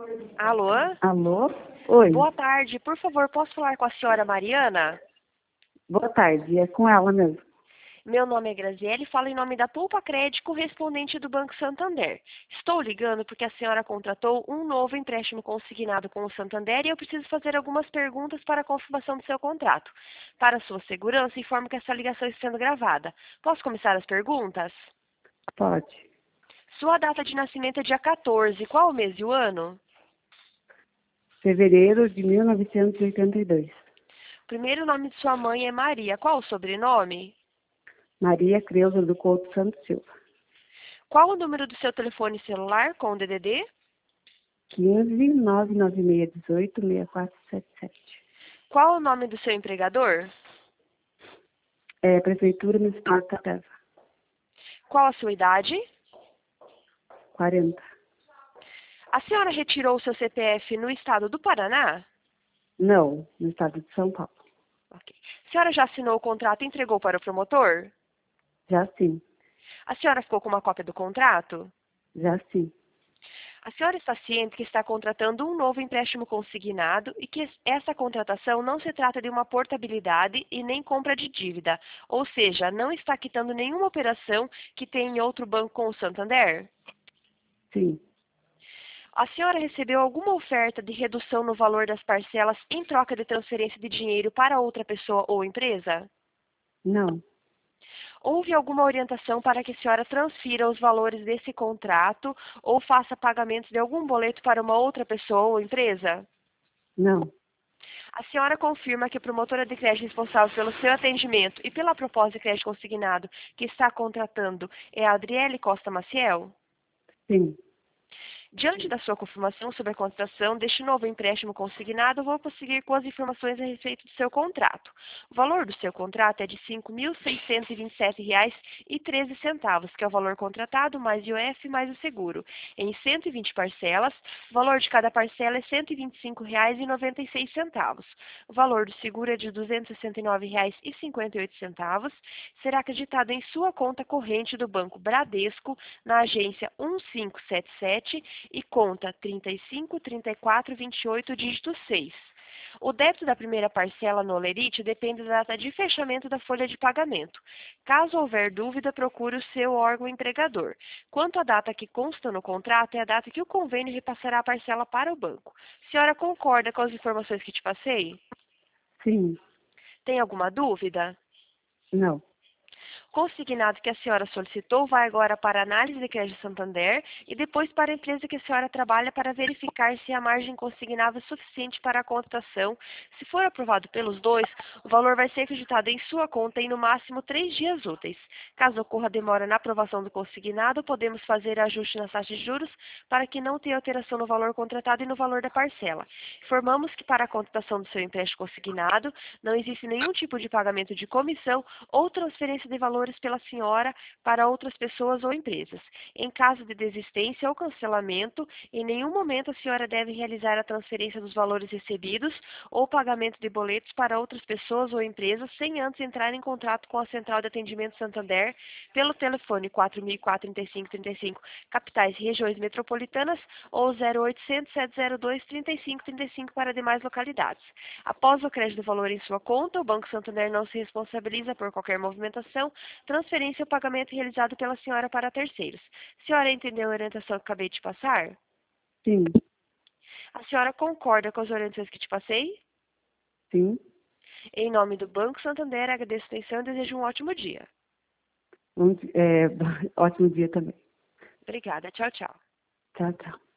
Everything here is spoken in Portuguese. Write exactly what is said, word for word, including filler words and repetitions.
Alô? Alô? Oi, Boa tarde. Por favor, posso falar com a senhora Mariana? boa tarde, é com ela mesmo. Meu nome é Graziele e falo em nome da Poupa Crédito, correspondente do Banco Santander. Estou ligando porque a senhora contratou um novo empréstimo consignado com o Santander e eu preciso fazer algumas perguntas para a confirmação do seu contrato. Para sua segurança, informo que essa ligação está sendo gravada. Posso começar as perguntas? Pode. Sua data de nascimento é dia quatorze. Qual o mês e o ano? Fevereiro de mil novecentos e oitenta e dois. O primeiro nome de sua mãe é Maria. Qual o sobrenome? Maria Creuza do Couto Santos Silva. Qual o número do seu telefone celular com o D D D? quinze, nove nove seis, dezoito, seis quatro sete sete. Qual o nome do seu empregador? É Prefeitura Municipal de Itapeva. Qual a sua idade? quarenta. A senhora retirou o seu C P F no estado do Paraná? Não, no estado de São Paulo. Ok. A senhora já assinou o contrato e entregou para o promotor? Já sim, A senhora ficou com uma cópia do contrato? já sim. A senhora está ciente que está contratando um novo empréstimo consignado e que essa contratação não se trata de uma portabilidade e nem compra de dívida, ou seja, não está quitando nenhuma operação que tem em outro banco com o Santander? Sim, A senhora recebeu alguma oferta de redução no valor das parcelas em troca de transferência de dinheiro para outra pessoa ou empresa? não, Houve alguma orientação para que a senhora transfira os valores desse contrato ou faça pagamentos de algum boleto para uma outra pessoa ou empresa? não. A senhora confirma que a promotora de crédito responsável pelo seu atendimento e pela proposta de crédito consignado que está contratando é a Adriele Costa Maciel? Sim, Diante da sua confirmação sobre a contratação deste novo empréstimo consignado, vou prosseguir com as informações a respeito do seu contrato. O valor do seu contrato é de cinco mil seiscentos e vinte e sete reais e treze centavos, que é o valor contratado mais I O F mais o seguro, em cento e vinte parcelas. O valor de cada parcela é cento e vinte e cinco reais e noventa e seis centavos. O valor do seguro é de duzentos e sessenta e nove reais e cinquenta e oito centavos. Será acreditado em sua conta corrente do Banco Bradesco, na agência um cinco sete sete, e conta trinta e cinco, trinta e quatro, vinte e oito, dígito seis. O débito da primeira parcela no Olerite depende da data de fechamento da folha de pagamento. Caso houver dúvida, procure o seu órgão empregador. Quanto à data que consta no contrato, é a data que o convênio repassará a parcela para o banco. A senhora concorda com as informações que te passei? sim, Tem alguma dúvida? não. Consignado que a senhora solicitou vai agora para a análise de crédito Santander e depois para a empresa que a senhora trabalha para verificar se a margem consignada é suficiente para a contratação. Se for aprovado pelos dois, o valor vai ser acreditado em sua conta em no máximo três dias úteis. Caso ocorra demora na aprovação do consignado, podemos fazer ajuste nas taxas de juros para que não tenha alteração no valor contratado e no valor da parcela. Informamos que para a contratação do seu empréstimo consignado, não existe nenhum tipo de pagamento de comissão ou transferência de valores pela senhora para outras pessoas ou empresas. Em caso de desistência ou cancelamento, em nenhum momento a senhora deve realizar a transferência dos valores recebidos ou pagamento de boletos para outras pessoas ou empresas sem antes entrar em contato com a Central de Atendimento Santander pelo telefone quatro mil e quatro, trinta e cinco, trinta e cinco, capitais e regiões metropolitanas, ou zero oitocentos, sete zero dois, trinta e cinco, trinta e cinco para demais localidades. Após o crédito do valor em sua conta, o Banco Santander não se responsabiliza por qualquer movimentação, transferência ou pagamento realizado pela senhora para terceiros. A senhora entendeu a orientação que acabei de passar? Sim, A senhora concorda com as orientações que te passei? sim. Em nome do Banco Santander, agradeço a atenção e desejo um ótimo dia. Um, é, ótimo dia também. Obrigada. Tchau, tchau. Tchau, tchau.